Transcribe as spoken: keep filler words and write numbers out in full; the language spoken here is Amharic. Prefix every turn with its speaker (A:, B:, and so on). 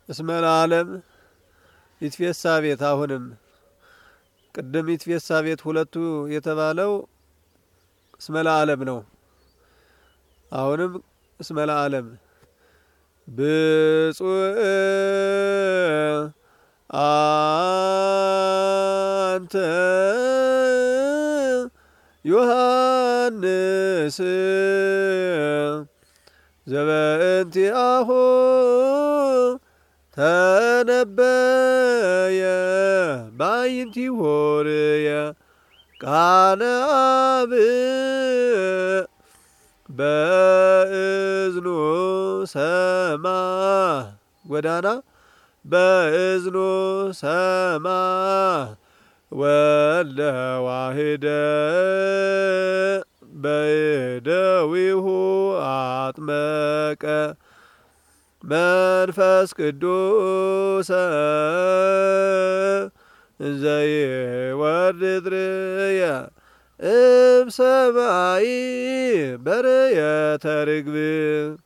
A: እስመ ለዓለም ይትፌሳ ቤት። አሁንም ቅድም ይትፌሳ ቤት ሁለቱ የተባለው እስመ ለዓለም ነው። አሁንም እስመ ለዓለም ብፁዕ አንተ ዮሐንስ ዘበእንቲአሁ ተነበየ ባይንቲሆርየ ቃለ አብ በእዝኑ ሰማ ጎዳና በእዝኑ ሰማ ወለ ዋህደ በእደዊሁ አጥመቀ መንፈስ ቅዱስ ዘይወርድ ርየ እም ሰማይ በርየተ ርግብ